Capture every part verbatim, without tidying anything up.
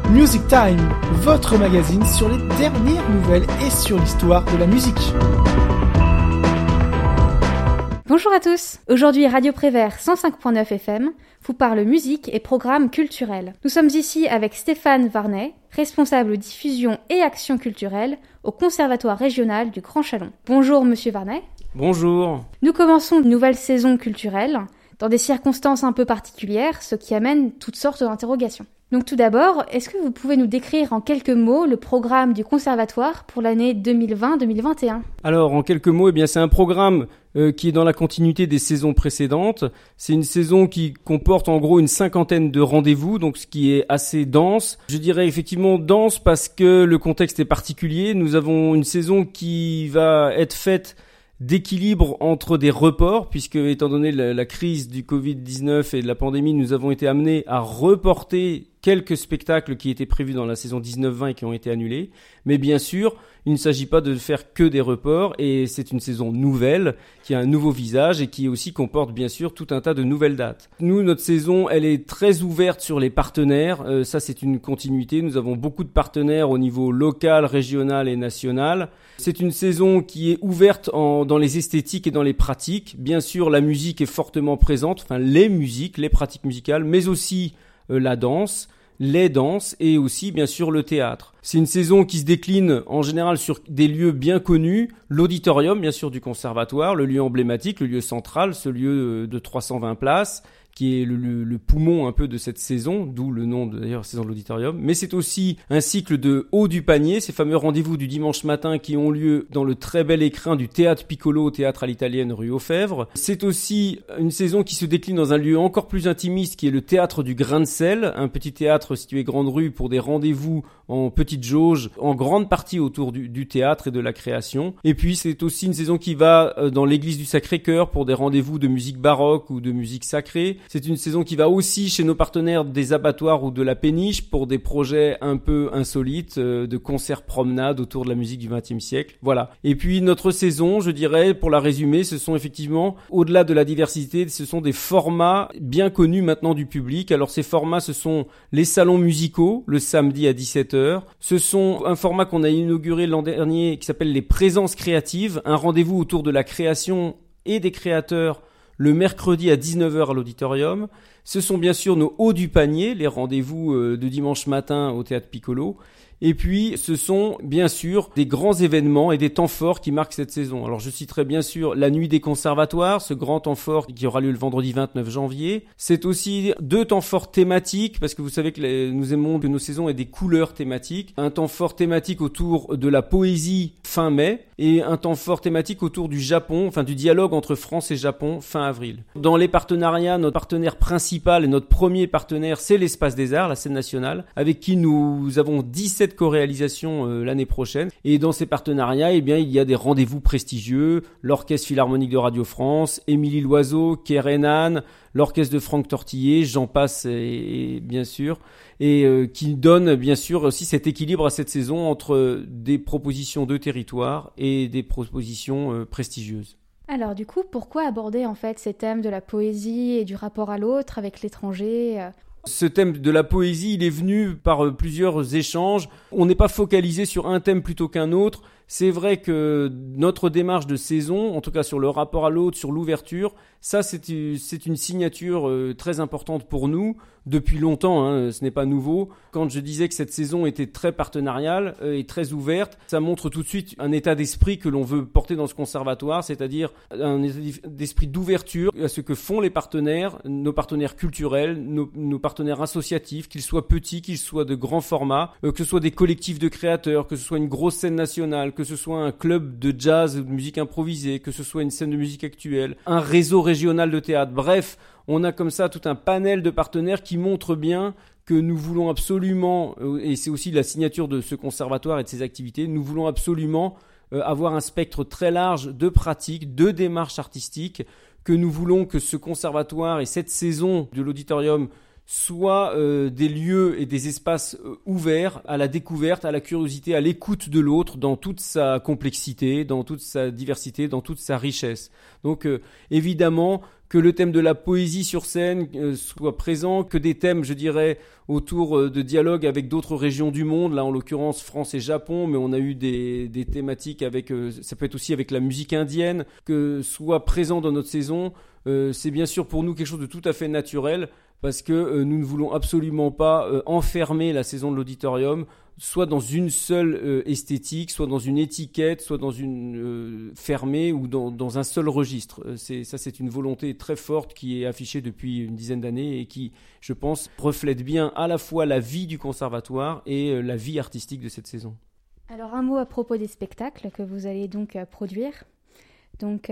Music Time, votre magazine sur les dernières nouvelles et sur l'histoire de la musique. Bonjour à tous. Aujourd'hui, Radio Prévert cent cinq point neuf F M vous parle musique et programmes culturels. Nous sommes ici avec Stéphane Varnet, responsable diffusion et action culturelle au Conservatoire régional du Grand Chalon. Bonjour Monsieur Varnet. Bonjour. Nous commençons une nouvelle saison culturelle dans des circonstances un peu particulières, ce qui amène toutes sortes d'interrogations. Donc tout d'abord, est-ce que vous pouvez nous décrire en quelques mots le programme du Conservatoire pour l'année deux mille vingt deux mille vingt et un ? Alors en quelques mots, eh bien c'est un programme euh, qui est dans la continuité des saisons précédentes. C'est une saison qui comporte en gros une cinquantaine de rendez-vous, donc ce qui est assez dense. Je dirais effectivement dense parce que le contexte est particulier. Nous avons une saison qui va être faite d'équilibre entre des reports, puisque étant donné la, la crise du covid dix-neuf et de la pandémie, nous avons été amenés à reporter quelques spectacles qui étaient prévus dans la saison dix-neuf vingt et qui ont été annulés. Mais bien sûr, il ne s'agit pas de faire que des reports et c'est une saison nouvelle qui a un nouveau visage et qui aussi comporte bien sûr tout un tas de nouvelles dates. Nous, notre saison, elle est très ouverte sur les partenaires. Euh, ça, c'est une continuité. Nous avons beaucoup de partenaires au niveau local, régional et national. C'est une saison qui est ouverte en, dans les esthétiques et dans les pratiques. Bien sûr, la musique est fortement présente, enfin les musiques, les pratiques musicales, mais aussi euh, la danse, les danses et aussi bien sûr le théâtre. C'est une saison qui se décline en général sur des lieux bien connus, l'auditorium bien sûr du conservatoire, le lieu emblématique, le lieu central, ce lieu de trois cent vingt places, qui est le, le, le poumon un peu de cette saison, d'où le nom de, d'ailleurs saison de l'auditorium. Mais c'est aussi un cycle de haut du panier, ces fameux rendez-vous du dimanche matin qui ont lieu dans le très bel écrin du Théâtre Piccolo au Théâtre à l'Italienne rue aux Fèvres. C'est aussi une saison qui se décline dans un lieu encore plus intimiste qui est le Théâtre du Grain de Sel, un petit théâtre situé Grande Rue pour des rendez-vous en petite jauge, en grande partie autour du, du théâtre et de la création. Et puis c'est aussi une saison qui va dans l'église du Sacré-Cœur pour des rendez-vous de musique baroque ou de musique sacrée. C'est une saison qui va aussi chez nos partenaires des abattoirs ou de la péniche pour des projets un peu insolites, euh, de concerts promenades autour de la musique du vingtième siècle. Voilà. Et puis notre saison, je dirais, pour la résumer, ce sont effectivement, au-delà de la diversité, ce sont des formats bien connus maintenant du public. Alors ces formats, ce sont les salons musicaux, le samedi à dix-sept heures. Ce sont un format qu'on a inauguré l'an dernier qui s'appelle les présences créatives, un rendez-vous autour de la création et des créateurs le mercredi à dix-neuf heures à l'auditorium. Ce sont bien sûr nos hauts du panier, les rendez-vous de dimanche matin au Théâtre Piccolo. Et puis, ce sont bien sûr des grands événements et des temps forts qui marquent cette saison. Alors, je citerai bien sûr la Nuit des Conservatoires, ce grand temps fort qui aura lieu le vendredi vingt-neuf janvier. C'est aussi deux temps forts thématiques, parce que vous savez que les, nous aimons que nos saisons aient des couleurs thématiques. Un temps fort thématique autour de la poésie fin mai et un temps fort thématique autour du Japon, enfin du dialogue entre France et Japon fin avril. Dans les partenariats, notre partenaire principal et notre premier partenaire, c'est l'Espace des Arts, la scène nationale, avec qui nous avons dix-sept co-réalisation euh, l'année prochaine. Et dans ces partenariats, eh bien, il y a des rendez-vous prestigieux, l'Orchestre Philharmonique de Radio France, Émilie Loiseau, Kerenan, l'Orchestre de Franck Tortillé, j'en passe et, et bien sûr, et euh, qui donne bien sûr aussi cet équilibre à cette saison entre des propositions de territoire et des propositions euh, prestigieuses. Alors du coup, pourquoi aborder en fait ces thèmes de la poésie et du rapport à l'autre avec l'étranger euh... Ce thème de la poésie, il est venu par plusieurs échanges. On n'est pas focalisé sur un thème plutôt qu'un autre. C'est vrai que notre démarche de saison, en tout cas sur le rapport à l'autre, sur l'ouverture, ça c'est, c'est une signature euh, très importante pour nous depuis longtemps, hein, ce n'est pas nouveau. Quand je disais que cette saison était très partenariale euh, et très ouverte, ça montre tout de suite un état d'esprit que l'on veut porter dans ce conservatoire, c'est-à-dire un état d'esprit d'ouverture à ce que font les partenaires, nos partenaires culturels, nos, nos partenaires associatifs, qu'ils soient petits, qu'ils soient de grands formats, euh, que ce soit des collectifs de créateurs, que ce soit une grosse scène nationale, que ce soit un club de jazz ou de musique improvisée, que ce soit une scène de musique actuelle, un réseau régional de théâtre. Bref, on a comme ça tout un panel de partenaires qui montrent bien que nous voulons absolument, et c'est aussi la signature de ce conservatoire et de ses activités, nous voulons absolument avoir un spectre très large de pratiques, de démarches artistiques, que nous voulons que ce conservatoire et cette saison de l'auditorium soit euh, des lieux et des espaces euh, ouverts à la découverte, à la curiosité, à l'écoute de l'autre dans toute sa complexité, dans toute sa diversité, dans toute sa richesse. Donc euh, évidemment que le thème de la poésie sur scène euh, soit présent, que des thèmes, je dirais, autour euh, de dialogues avec d'autres régions du monde, là en l'occurrence France et Japon, mais on a eu des, des thématiques avec, euh, ça peut être aussi avec la musique indienne, que soit présent dans notre saison, euh, c'est bien sûr pour nous quelque chose de tout à fait naturel, parce que euh, nous ne voulons absolument pas euh, enfermer la saison de l'auditorium, soit dans une seule euh, esthétique, soit dans une étiquette, soit dans une euh, fermée ou dans, dans un seul registre. Euh, c'est, ça, c'est une volonté très forte qui est affichée depuis une dizaine d'années et qui, je pense, reflète bien à la fois la vie du conservatoire et euh, la vie artistique de cette saison. Alors un mot à propos des spectacles que vous allez donc euh, produire. Donc, euh,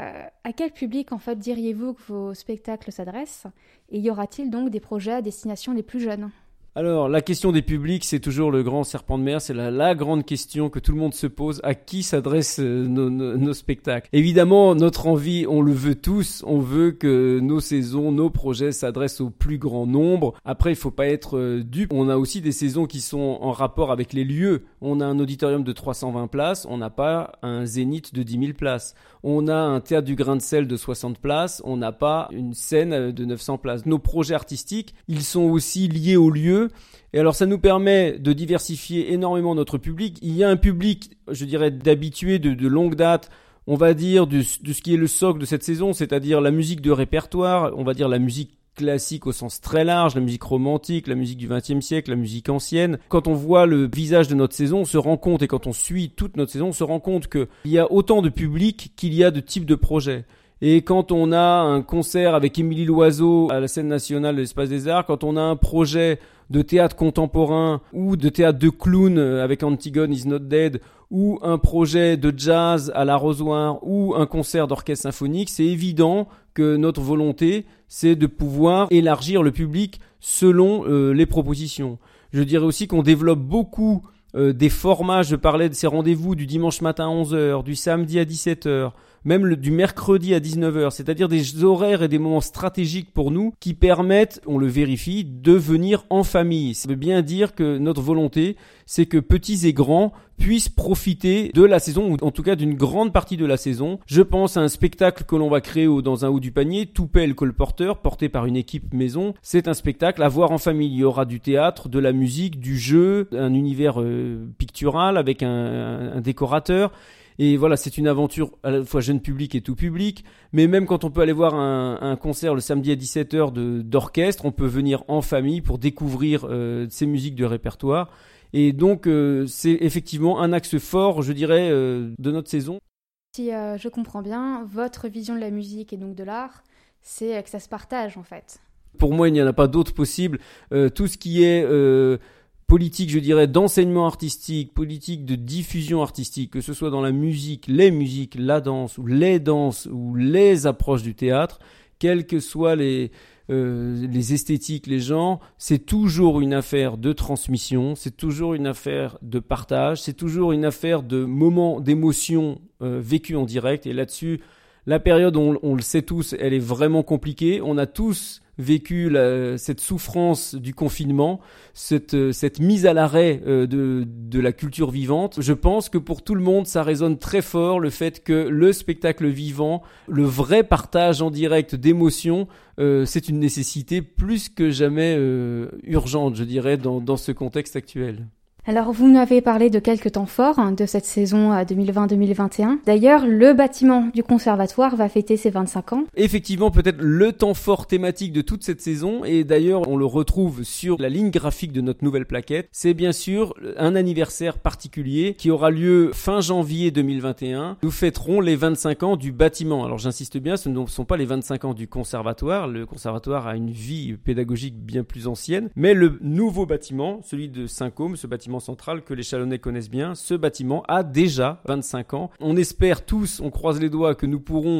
à quel public, en fait, diriez-vous que vos spectacles s'adressent ? Et y aura-t-il donc des projets à destination des plus jeunes ? Alors, la question des publics, c'est toujours le grand serpent de mer, c'est la, la grande question que tout le monde se pose, à qui s'adressent euh, nos, nos, nos spectacles. Évidemment, notre envie, on le veut tous, on veut que nos saisons, nos projets s'adressent au plus grand nombre. Après, il faut pas être euh, dupe. On a aussi des saisons qui sont en rapport avec les lieux. On a un auditorium de trois cent vingt places, on n'a pas un zénith de dix mille places. On a un théâtre du Grain de Sel de soixante places, on n'a pas une scène de neuf cents places. Nos projets artistiques, ils sont aussi liés aux lieux. Et alors ça nous permet de diversifier énormément notre public. Il y a un public, je dirais, d'habitués de, de longue date, on va dire, de, de ce qui est le socle de cette saison, c'est-à-dire la musique de répertoire, on va dire la musique classique au sens très large, la musique romantique, la musique du vingtième siècle, la musique ancienne. Quand on voit le visage de notre saison, on se rend compte, et quand on suit toute notre saison, on se rend compte qu'il y a autant de public qu'il y a de types de projets. Et quand on a un concert avec Émilie Loiseau à la scène nationale de l'Espace des Arts, quand on a un projet de théâtre contemporain ou de théâtre de clown avec Antigone is not dead, ou un projet de jazz à l'Arrosoir, ou un concert d'orchestre symphonique, c'est évident que notre volonté, c'est de pouvoir élargir le public selon euh, les propositions. Je dirais aussi qu'on développe beaucoup euh, des formats, je parlais de ces rendez-vous du dimanche matin à onze heures, du samedi à dix-sept heures, même le, du mercredi à dix-neuf heures, c'est-à-dire des horaires et des moments stratégiques pour nous qui permettent, on le vérifie, de venir en famille. Ça veut bien dire que notre volonté, c'est que petits et grands puissent profiter de la saison, ou en tout cas d'une grande partie de la saison. Je pense à un spectacle que l'on va créer au, dans un haut du panier, Toupet le colporteur, porté par une équipe maison. C'est un spectacle à voir en famille. Il y aura du théâtre, de la musique, du jeu, un univers euh, pictural avec un, un, un décorateur. Et voilà, c'est une aventure à la fois jeune public et tout public. Mais même quand on peut aller voir un, un concert le samedi à dix-sept heures de, d'orchestre, on peut venir en famille pour découvrir euh, ces musiques de répertoire. Et donc, euh, c'est effectivement un axe fort, je dirais, euh, de notre saison. Si euh, je comprends bien, votre vision de la musique et donc de l'art, c'est que ça se partage en fait. Pour moi, il n'y en a pas d'autre possible. Euh, tout ce qui est... Euh, politique, je dirais, d'enseignement artistique, politique de diffusion artistique, que ce soit dans la musique, les musiques, la danse, ou les danses, ou les approches du théâtre, quelles que soient les, euh, les esthétiques, les genres, c'est toujours une affaire de transmission, c'est toujours une affaire de partage, c'est toujours une affaire de moments d'émotion euh, vécus en direct. Et là-dessus, la période, on, on le sait tous, elle est vraiment compliquée. On a tous vécu la, cette souffrance du confinement, cette, cette mise à l'arrêt euh, de, de la culture vivante. Je pense que pour tout le monde, ça résonne très fort le fait que le spectacle vivant, le vrai partage en direct d'émotions, euh, c'est une nécessité plus que jamais euh, urgente, je dirais, dans, dans ce contexte actuel. Alors, vous nous avez parlé de quelques temps forts hein, de cette saison deux mille vingt deux mille vingt et un. D'ailleurs, le bâtiment du conservatoire va fêter ses vingt-cinq ans. Effectivement, peut-être le temps fort thématique de toute cette saison, et d'ailleurs, on le retrouve sur la ligne graphique de notre nouvelle plaquette. C'est bien sûr un anniversaire particulier qui aura lieu fin janvier deux mille vingt et un. Nous fêterons les vingt-cinq ans du bâtiment. Alors, j'insiste bien, ce ne sont pas les vingt-cinq ans du conservatoire. Le conservatoire a une vie pédagogique bien plus ancienne, mais le nouveau bâtiment, celui de Saint-Côme, ce bâtiment central que les Chalonnais connaissent bien, ce bâtiment a déjà vingt-cinq ans. On espère tous, on croise les doigts, que nous pourrons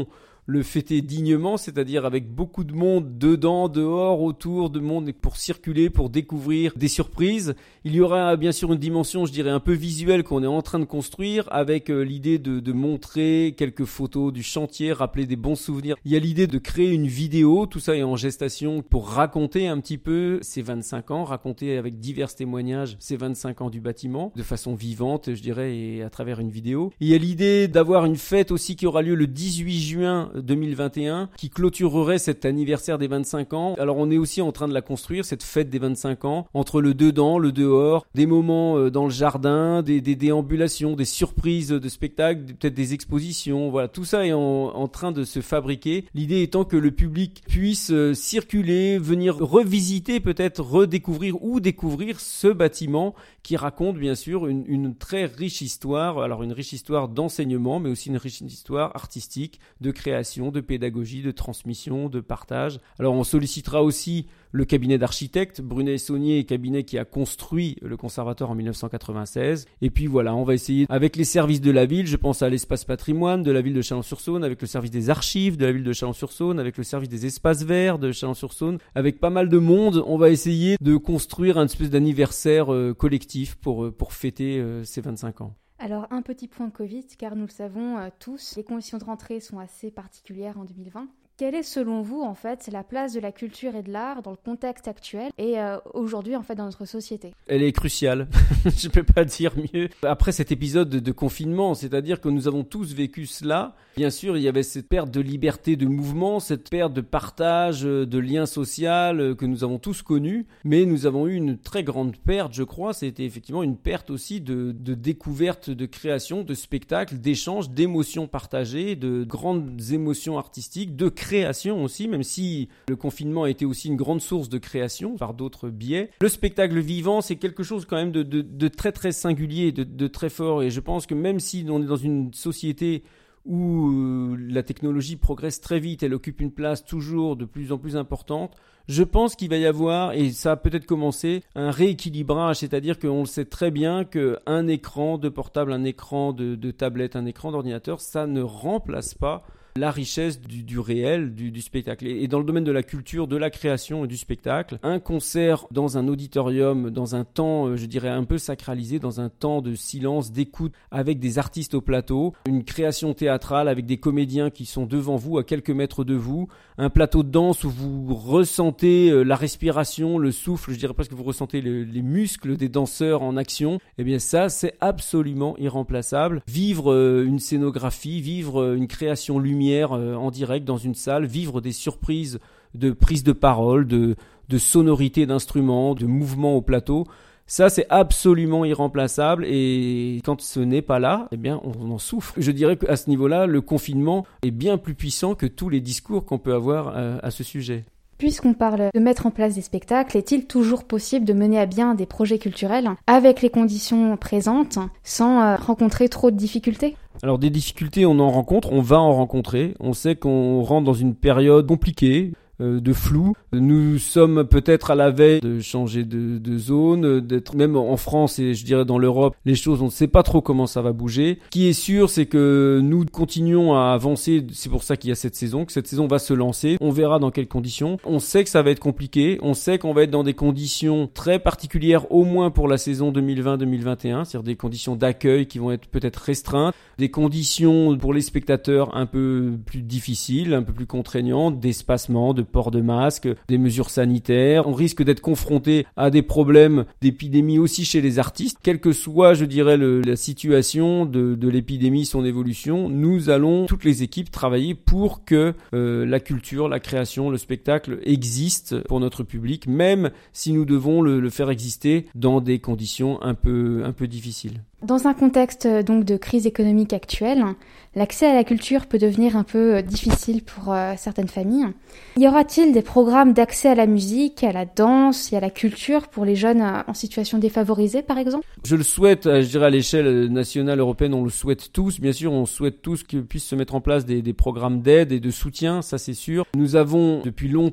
le fêter dignement, c'est-à-dire avec beaucoup de monde dedans, dehors, autour, de monde pour circuler, pour découvrir des surprises. Il y aura bien sûr une dimension, je dirais, un peu visuelle qu'on est en train de construire avec euh, l'idée de, de montrer quelques photos du chantier, rappeler des bons souvenirs. Il y a l'idée de créer une vidéo, tout ça est en gestation pour raconter un petit peu ces vingt-cinq ans, raconter avec divers témoignages ces vingt-cinq ans du bâtiment, de façon vivante, je dirais, et à travers une vidéo. Il y a l'idée d'avoir une fête aussi qui aura lieu le dix-huit juin deux mille vingt et un, qui clôturerait cet anniversaire des vingt-cinq ans. Alors on est aussi en train de la construire, cette fête des vingt-cinq ans, entre le dedans, le dehors, des moments dans le jardin, des, des déambulations, des surprises de spectacles, peut-être des expositions, voilà, tout ça est en, en train de se fabriquer. L'idée étant que le public puisse euh, circuler, venir revisiter, peut-être redécouvrir ou découvrir ce bâtiment qui raconte bien sûr une, une très riche histoire, alors une riche histoire d'enseignement, mais aussi une riche histoire artistique, de création, de pédagogie, de transmission, de partage. Alors on sollicitera aussi le cabinet d'architectes, Brunet et Saunier, cabinet qui a construit le conservatoire en dix-neuf cent quatre-vingt-seize. Et puis voilà, on va essayer avec les services de la ville, je pense à l'espace patrimoine de la ville de Chalon-sur-Saône, avec le service des archives de la ville de Chalon-sur-Saône, avec le service des espaces verts de Chalon-sur-Saône, avec pas mal de monde, on va essayer de construire un espèce d'anniversaire euh, collectif pour, pour fêter euh, ces vingt-cinq ans. Alors, un petit point Covid, car nous le savons euh, tous, les conditions de rentrée sont assez particulières en deux mille vingt. Quelle est selon vous en fait la place de la culture et de l'art dans le contexte actuel et euh, aujourd'hui en fait dans notre société ? Elle est cruciale, je peux pas dire mieux. Après cet épisode de, de confinement, c'est-à-dire que nous avons tous vécu cela. Bien sûr, il y avait cette perte de liberté de mouvement, cette perte de partage, de lien social que nous avons tous connu. Mais nous avons eu une très grande perte, je crois. C'était effectivement une perte aussi de, de découverte, de création, de spectacles, d'échanges, d'émotions partagées, de grandes émotions artistiques, de création aussi, même si le confinement a été aussi une grande source de création par d'autres biais. Le spectacle vivant, c'est quelque chose quand même de, de, de très très singulier, de, de très fort. Et je pense que même si on est dans une société où euh, la technologie progresse très vite, elle occupe une place toujours de plus en plus importante, je pense qu'il va y avoir, et ça a peut-être commencé, un rééquilibrage, c'est-à-dire qu'on le sait très bien qu'un écran de portable, un écran de, de tablette, un écran d'ordinateur, ça ne remplace pas la richesse du, du réel, du, du spectacle. Et, et dans le domaine de la culture, de la création et du spectacle, un concert dans un auditorium, dans un temps, euh, je dirais, un peu sacralisé, dans un temps de silence, d'écoute, avec des artistes au plateau, une création théâtrale avec des comédiens qui sont devant vous, à quelques mètres de vous, un plateau de danse où vous ressentez euh, la respiration, le souffle, je dirais presque que vous ressentez le, les muscles des danseurs en action, eh bien ça, c'est absolument irremplaçable. Vivre euh, une scénographie, vivre euh, une création lumière en direct dans une salle, vivre des surprises de prise de parole, de, de sonorité d'instruments, de mouvements au plateau, ça c'est absolument irremplaçable et quand ce n'est pas là, eh bien on en souffre. Je dirais qu'à ce niveau-là, le confinement est bien plus puissant que tous les discours qu'on peut avoir à, à ce sujet. Puisqu'on parle de mettre en place des spectacles, est-il toujours possible de mener à bien des projets culturels avec les conditions présentes sans rencontrer trop de difficultés ? Alors des difficultés, on en rencontre, on va en rencontrer. On sait qu'on rentre dans une période compliquée, euh, de flou. Nous sommes peut-être à la veille de changer de, de zone, d'être même en France et je dirais dans l'Europe, les choses, on ne sait pas trop comment ça va bouger. Ce qui est sûr, c'est que nous continuons à avancer. C'est pour ça qu'il y a cette saison, que cette saison va se lancer. On verra dans quelles conditions. On sait que ça va être compliqué. On sait qu'on va être dans des conditions très particulières, au moins pour la saison deux mille vingt deux mille vingt et un, c'est-à-dire des conditions d'accueil qui vont être peut-être restreintes, des conditions pour les spectateurs un peu plus difficiles, un peu plus contraignantes, d'espacement, de port de masque, des mesures sanitaires. On risque d'être confronté à des problèmes d'épidémie aussi chez les artistes. Quelle que soit, je dirais, le, la situation de, de l'épidémie, son évolution, nous allons, toutes les équipes, travailler pour que euh, la culture, la création, le spectacle existent pour notre public, même si nous devons le, le faire exister dans des conditions un peu, un peu difficiles. Dans un contexte donc de crise économique actuelle, l'accès à la culture peut devenir un peu difficile pour euh, certaines familles. Y aura-t-il des programmes d'accès à la musique, à la danse et à la culture pour les jeunes euh, en situation défavorisée, par exemple ? Je le souhaite, je dirais à l'échelle nationale, européenne, on le souhaite tous. Bien sûr, on souhaite tous que puissent se mettre en place des, des programmes d'aide et de soutien, ça c'est sûr. Nous avons depuis longtemps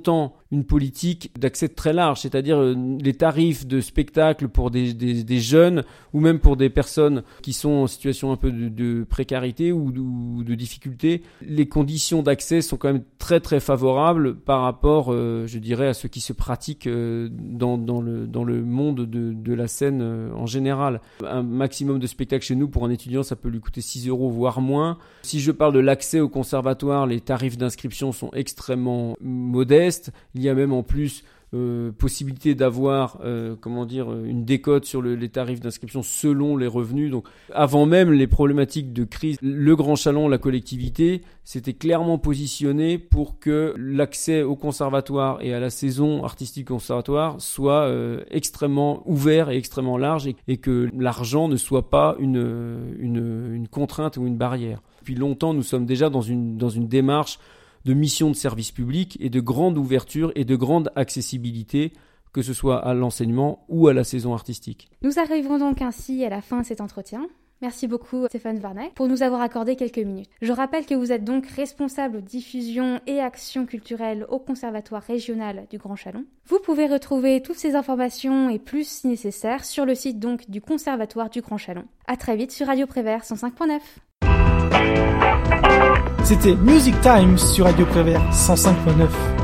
une politique d'accès très large, c'est-à-dire euh, les tarifs de spectacle pour des, des, des jeunes ou même pour des personnes qui sont en situation un peu de, de précarité ou de, ou de difficulté. Les conditions d'accès sont quand même très très favorables par rapport, euh, je dirais, à ce qui se pratique euh, dans, dans, le, dans le monde de, de la scène euh, en général. Un maximum de spectacles chez nous, pour un étudiant, ça peut lui coûter six euros, voire moins. Si je parle de l'accès au conservatoire, les tarifs d'inscription sont extrêmement modestes. Il y a même en plus euh, possibilité d'avoir euh, comment dire une décote sur le, les tarifs d'inscription selon les revenus. Donc avant même les problématiques de crise, le Grand Chalon, la collectivité, s'était clairement positionné pour que l'accès au conservatoire et à la saison artistique conservatoire soit euh, extrêmement ouvert et extrêmement large et, et que l'argent ne soit pas une, une, une contrainte ou une barrière. Depuis longtemps, nous sommes déjà dans une, dans une démarche de mission de service public et de grande ouverture et de grande accessibilité, que ce soit à l'enseignement ou à la saison artistique. Nous arrivons donc ainsi à la fin de cet entretien. Merci beaucoup Stéphane Varnet pour nous avoir accordé quelques minutes. Je rappelle que vous êtes donc responsable diffusion et action culturelle au Conservatoire régional du Grand Chalon. Vous pouvez retrouver toutes ces informations et plus si nécessaire sur le site donc du Conservatoire du Grand Chalon. À très vite sur Radio Prévert cent cinq point neuf. C'était Music Times sur Radio Prévert cent cinq point neuf.